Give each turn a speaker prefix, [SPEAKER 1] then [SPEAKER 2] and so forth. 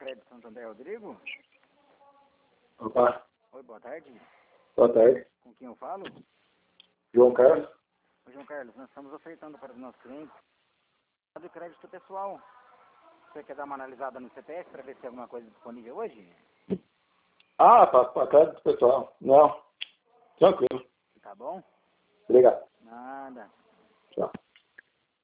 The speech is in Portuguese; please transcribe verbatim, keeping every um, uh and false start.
[SPEAKER 1] Crédito Santander, Rodrigo?
[SPEAKER 2] Opa.
[SPEAKER 1] Oi, boa tarde.
[SPEAKER 2] Boa tarde.
[SPEAKER 1] Com quem eu falo?
[SPEAKER 2] João Carlos.
[SPEAKER 1] Oi, João Carlos, nós estamos ofertando para os nossos clientes do crédito pessoal. Você quer dar uma analisada no C P F para ver se tem alguma coisa disponível hoje?
[SPEAKER 2] Ah, para crédito pessoal. Não. Tranquilo.
[SPEAKER 1] Tá bom?
[SPEAKER 2] Obrigado.
[SPEAKER 1] Nada.
[SPEAKER 2] Tchau.